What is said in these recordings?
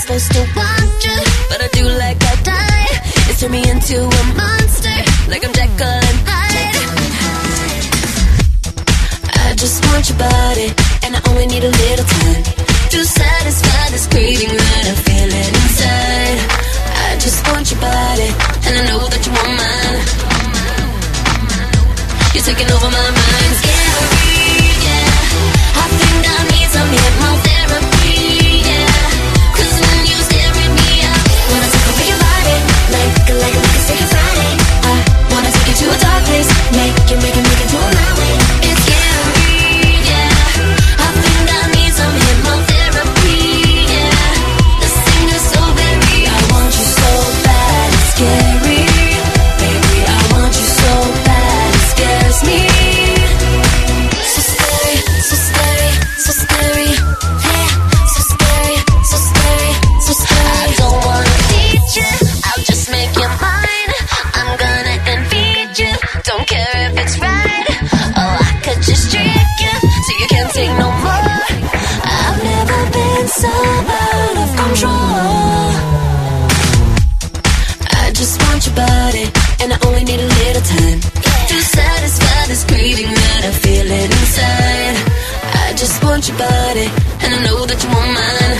supposed to want you, but I do like I die. It's turned me into a monster, like I'm Jekyll and Hyde. I just want your body, and I only need a little time to satisfy this craving that I'm feeling inside. I just want your body, and I know that you want mine. You're taking over my mind. Scary, yeah. I think I need some hypnotherapy, yeah. 'Cause when you stare at me, I wanna take over your body, like a second Friday. I wanna take you to a dark place, make it do it my way. It's scary, yeah. I think I need some hypnotherapy, yeah. This thing is so very. I want you so bad, it's scary. Baby, I want you so bad, it scares me. So scary, so scary, so scary. Yeah, so scary, so scary, so scary. I don't wanna teach you, I'll just make you mine. I'm gonna feed you, don't care if it's right. Oh, I could just trick you, so you can't take no more. I've never been so out of control. I just want your body, and I only need a little time to satisfy this craving that I'm feeling inside. I just want your body, and I know that you want mine.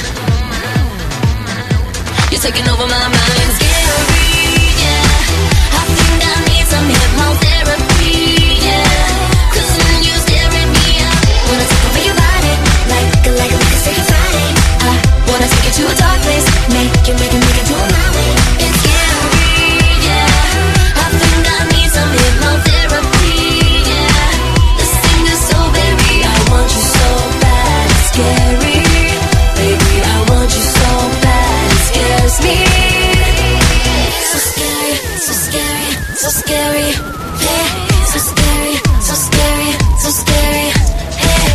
You're taking over my mind. Scary, yeah. I think I need some hypnotherapy, yeah. 'Cause when you stare at me, I wanna take over your body, like a second Friday. I wanna take you to a dark place, make it do it my way. It's scary, yeah. I think I need some hypnotherapy, yeah. This thing is so very. I want you so bad, it's scary. Baby, I want you so bad, it scares me. So scary, so scary, so scary. Yeah, so scary, so scary, so scary. Hey.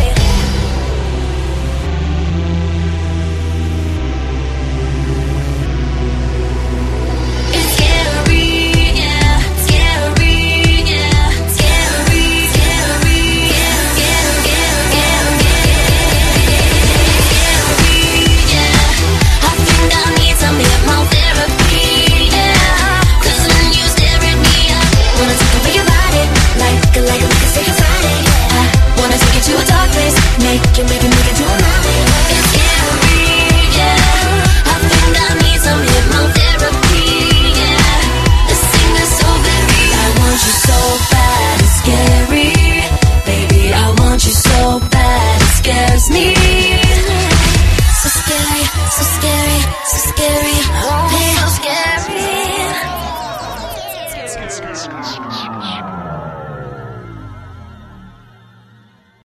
It's scary, yeah. Scary, yeah. Scary, scary, yeah. I think I need some hypnotherapy, yeah. 'Cause when you stare at me, I wanna take over your body, like a second Friday. I wanna take you to a dark place, make it do it my way. It's scary, yeah. I think I need some hypnotherapy, yeah. This thing is so very. I want you so bad, it's scary. Baby, I want you so bad, it scares me. So scary, so scary, so scary. Oh.